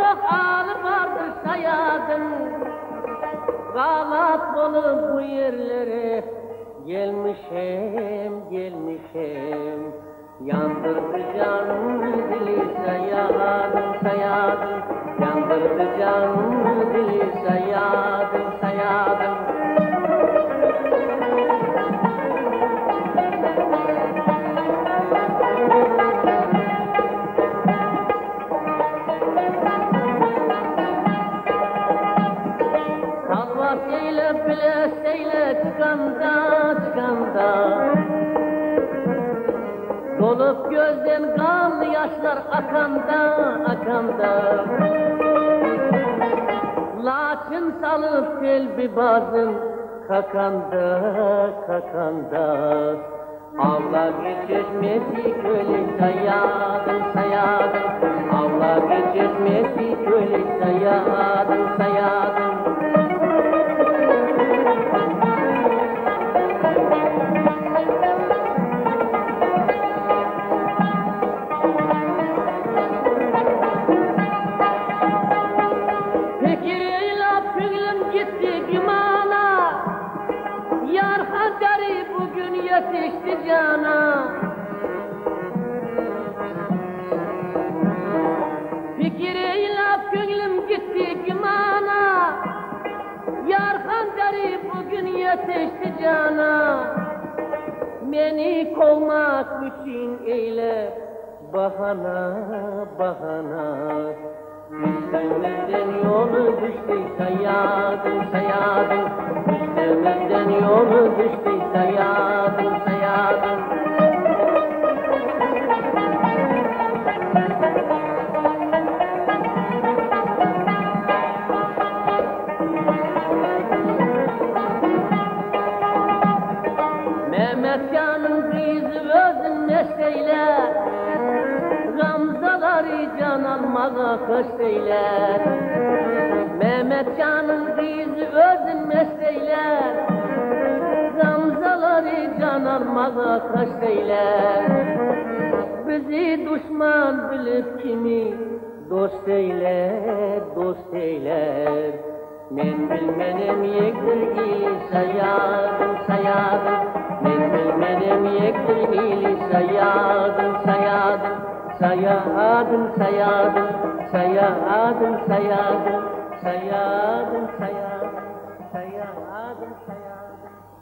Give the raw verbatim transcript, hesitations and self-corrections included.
çok ağlı vardır sayadım. Galat olup bu yerlere gelmişim, gelmişim. Yandırdı canım dili sayadım, sayadım. Yandırdı canım dili sayadım, sayadım. Salvasıyla bileseyle çıkanda, çıkanda. Dolup gözden kanlı yaşlar akanda, akanda. Laçın salıp kelbi bazın kakanda, kakanda. Avla geçirmesi köle sayadım, sayadım. Avla geçirmesi köle sayadım, sayadım. Yetişti cana, fikriyle gönlüm gitti gümana. Yar Handeri bugün yetişti cana, beni kovmak için eyle bahana, bahana. Üstümüzden yolu düştü sayadım, sayadım. Üstümüzden yolu düştü sayadım, sayadım. Mehmet Can'ın kızı özün mesleğiyle, Gamzaları can almaza kösteyler. Mehmet Can'ın kızı özün mesleğiler, Gamzaları can almaza kösteyler. Bizi düşman bilip kimi dost eyler, dost eyler. Men bilmenem yektir ili sayadım, sayadım. Men bilmenem yektir ili sayadım, sayadım. Sayadım, sayadım, sayadım, sayadım. Sayadım, sayadım, sayadım, sayadım.